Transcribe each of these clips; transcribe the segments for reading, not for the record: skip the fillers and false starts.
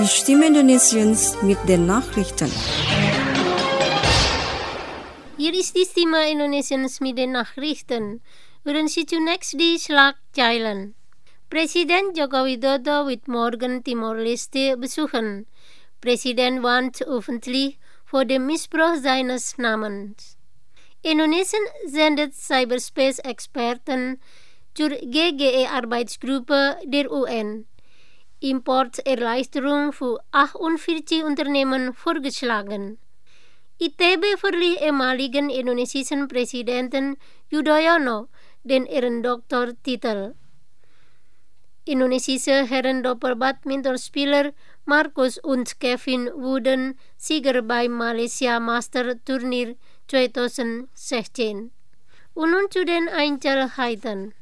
Die Stimme Indonesiens mit den Nachrichten. Hier ist die Stimme Indonesiens mit den Nachrichten. Hören Sie zunächst die Schlagzeilen. Presiden Joko Widodo wird morgen Timor-Leste besuchen. Präsident warnt öffentlich vor dem Missbrauch seines Namens. Indonesien sendet Cyberspace-Experten zur GGE-Arbeitsgruppe der UN. Importerleichterung für 48 Unternehmen vorgeschlagen. ITB verlieh ehemaligen indonesischen Präsidenten Yudhoyono den Ehrendoktortitel. Indonesische Herren-Doppel-Badmintonspieler Marcus und Kevin wurden Sieger beim Malaysia Master Turnier 2016. Und nun zu den Einzelheiten.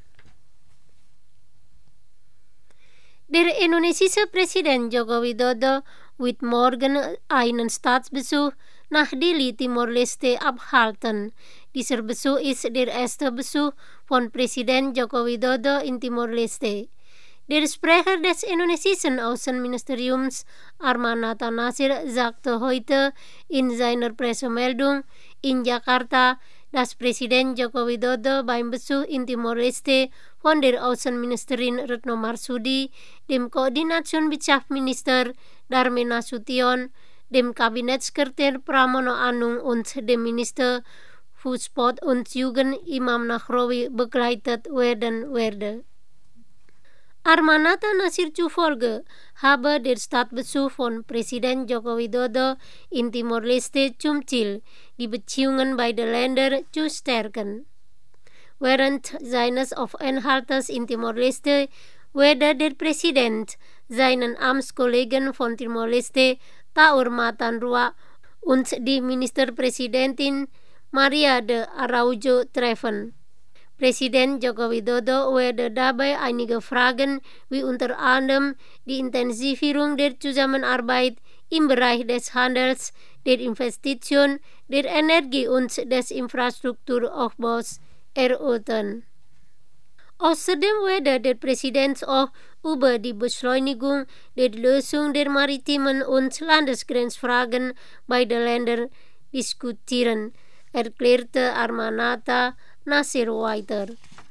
Der indonesische Präsident Joko Widodo wird morgen einen Staatsbesuch nach Dili, Timor-Leste abhalten. Dieser Besuch ist der erste Besuch von Präsident Joko Widodo in Timor-Leste. Der Sprecher des indonesischen Außenministeriums Armanata Nasir sagte heute in seiner Pressemeldung in Jakarta, dass Präsident Joko Widodo beim Besuch in Timor-Leste von der Außenministerin Retno Marsudi, dem Koordinationswirtschaftsminister Darmin Nasution, dem Kabinettssekretär Pramono Anung und dem Minister für Sport und Jugend Imam Nahrawi begleitet werden werde. Armanata Nasir zufolge habe der Staatsbesuch von Präsident Joko Widodo in Timor-Leste zum Ziel, die Beziehungen beider Länder zu stärken. Während seines Aufenthaltes in Timor-Leste werde der Präsident seinen Amtskollegen von Timor-Leste Taur Matanrua und die Ministerpräsidentin Maria de Araujo treffen. Präsident Joko Widodo werde dabei einige Fragen wie unter anderem die Intensivierung der Zusammenarbeit im Bereich des Handels, der Investition, der Energie und des Infrastrukturaufbaus erörtern. Außerdem werde der Präsident auch über die Beschleunigung der Lösung der maritimen und Landesgrenzfragen beider Länder diskutieren, erklärte Armanata Nasir weiter.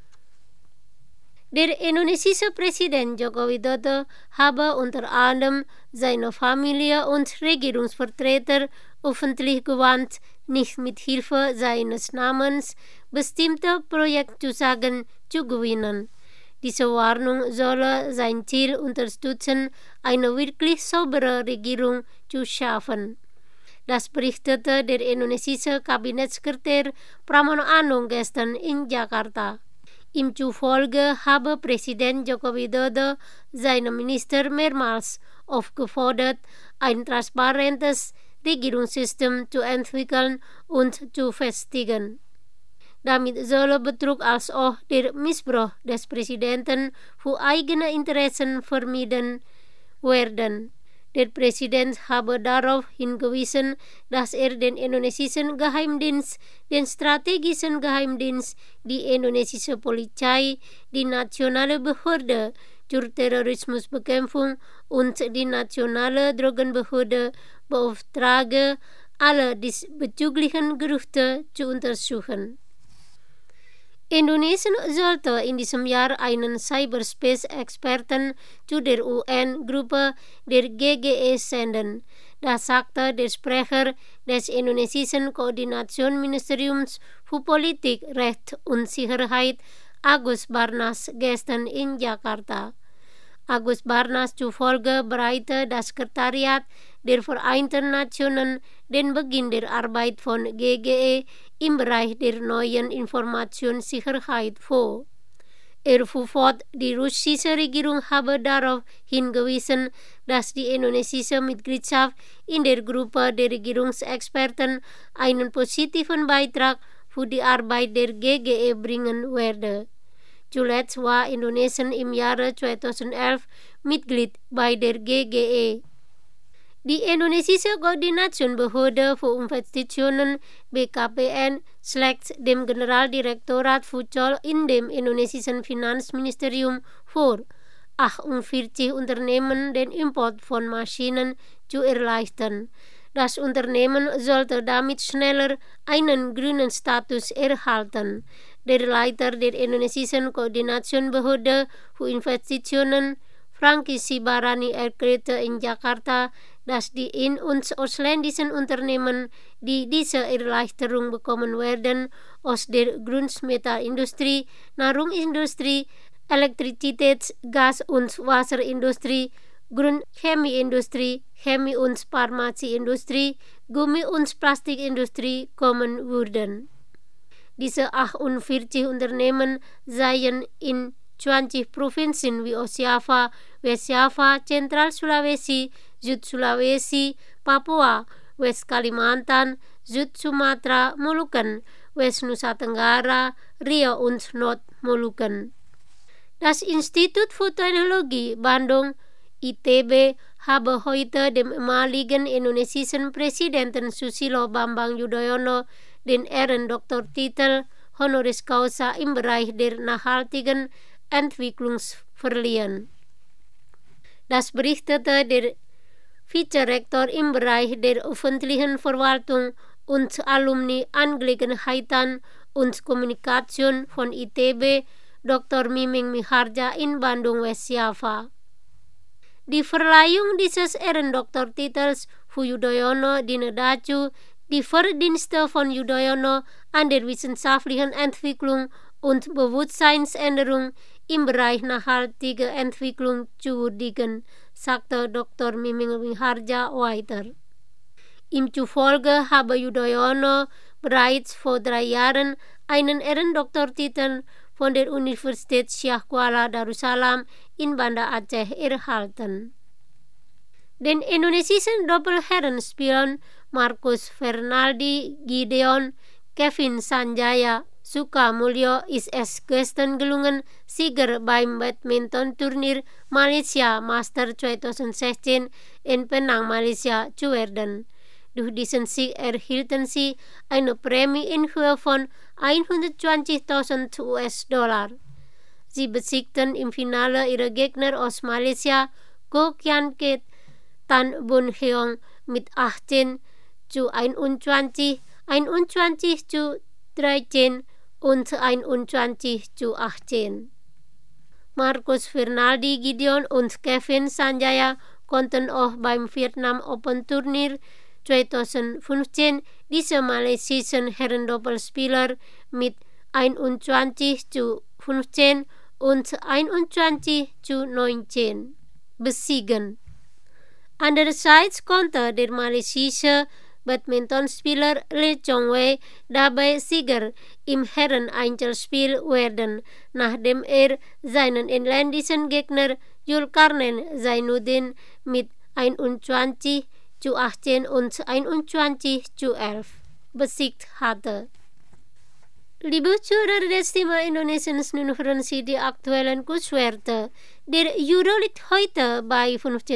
Der indonesische Präsident Joko Widodo habe unter anderem seine Familie und Regierungsvertreter öffentlich gewarnt, nicht mit Hilfe seines Namens bestimmte Projektzusagen zu gewinnen. Diese Warnung solle sein Ziel unterstützen, eine wirklich saubere Regierung zu schaffen. Das berichtete der indonesische Kabinettssekretär Pramono Anung gestern in Jakarta. Ihm zufolge habe Präsident Joko Widodo seine Minister mehrmals aufgefordert, ein transparentes Regierungssystem zu entwickeln und zu festigen. Damit solle Betrug als auch der Missbrauch des Präsidenten für eigene Interessen vermieden werden. Der Präsident habe darauf hingewiesen, dass er den indonesischen Geheimdienst, den strategischen Geheimdienst, die indonesische Polizei, die nationale Behörde zur Terrorismusbekämpfung und die nationale Drogenbehörde beauftrage, alle diesbezüglichen Gerüchte zu untersuchen. Indonesien sollte in diesem Jahr einen Cyberspace-Experten zu der UN-Gruppe der GGE senden. Das sagte der Sprecher des indonesischen Koordinationsministeriums für Politik, Recht und Sicherheit Agus Barnas gestern in Jakarta. Agus Barnas zufolge bereite das Sekretariat der Vereinten Nationen den Beginn der Arbeit von GGE im Bereich der neuen Informationssicherheit vor. Er fuhr fort, die russische Regierung habe darauf hingewiesen, dass die indonesische Mitgliedschaft in der Gruppe der Regierungsexperten einen positiven Beitrag für die Arbeit der GGE bringen werde. Zuletzt war Indonesien im Jahre 2011 Mitglied bei der GGE. Die indonesische Koordinationsbehörde für Investitionen BKPN schlägt dem Generaldirektorat für Zoll in dem indonesischen Finanzministerium vor, 48 Unternehmen den Import von Maschinen zu erleichtern. Das Unternehmen sollte damit schneller einen grünen Status erhalten. Der Leiter der Indonesischen Koordinationsbehörde für Investitionen, Franky Sibarani, erklärte in Jakarta, dass die in- und ausländischen Unternehmen, die diese Erleichterung bekommen werden, aus der Grundmetallindustrie, Nahrungsindustrie, Elektrizitäts-, Gas- und Wasserindustrie, Grundchemieindustrie, Chemie- und Pharmazieindustrie, Gummi- und Plastikindustrie kommen würden. Diese 48 Unternehmen seien in 20 Provinzen wie Ostjava, Westjava, Zentral Sulawesi, Süd-Sulawesi, Papua, West Kalimantan, Süd-Sumatra, Molukken, West Nusa Tenggara, Riau und Nord-Molukken. Das Institut für Technologie Bandung ITB habe heute dem ehemaligen indonesischen Präsidenten Susilo Bambang Yudhoyono den Ehrendoktortitel Honoris Causa im Bereich der nachhaltigen Entwicklung verliehen. Das berichtete der Vizerektor im Bereich der öffentlichen Verwaltung und Alumni-Angelegenheiten und Kommunikation von ITB, Dr. Miming Miharja in Bandung, Westjava. Die Verleihung dieses Ehrendoktortitels für Yudhoyono diene dazu, die Verdienste von Yudhoyono an der wissenschaftlichen Entwicklung und Bewusstseinsänderung im Bereich nachhaltige Entwicklung zu würdigen, sagte Dr. Miming Miharja weiter. Ihm zufolge habe Yudhoyono bereits vor 3 Jahren einen Ehrendoktortitel von der Universität Syekh Kuala Darussalam in Banda Aceh erhalten. Den indonesischen Doppelherrenspielern Marcus Fernaldi Gideon, Kevin Sanjaya Sukamulyo ist es gestern gelungen, Sieger beim Badminton-Turnier Malaysia Master 2016 in Penang, Malaysia zu werden. Durch diesen Sieg erhielten sie eine Prämie in Höhe von 120.000 US-Dollar. Sie besiegten im Finale ihre Gegner aus Malaysia, Go Kian Ket Tan Bun Heong mit 18:21, 21:13 und 21:18. Marcus Fernaldi Gideon und Kevin Sanjaya konnten auch beim Vietnam Open Turnier 2015 diese malaysischen Herrendoppelspieler mit 21:15 und 21:19 besiegen. Andererseits konnte der malaysische Badmintonspieler Lee Chong-wei dabei Sieger im Herren-Einzelspiel werden, nachdem er seinen inländischen Gegner Zulkarnain Zainuddin mit 21:18 und 21:11 besiegt hatte. Liebe Zuhörer des Stimme Indonesiens, nun hören Sie die aktuellen Kurswerte. Der Euro liegt heute bei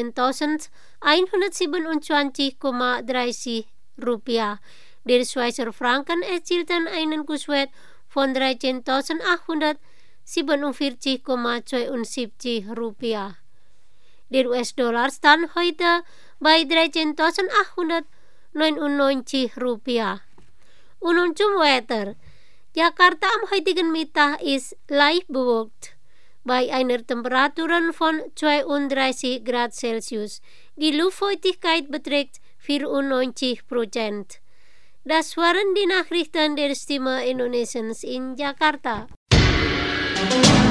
15.127,30 Rupiah. Der Schweizer Franken erzielten einen Kurswert von 13.847,72 Rupiah. Der US-Dollar stand heute bei 13.899 Rupiah. Und zum Wetter. Jakarta am heutigen Mittag ist leicht bewölkt bei einer Temperatur von 32 Grad Celsius. Die Luftfeuchtigkeit beträgt 94%. Das waren die Nachrichten der Stimme Indonesiens in Jakarta.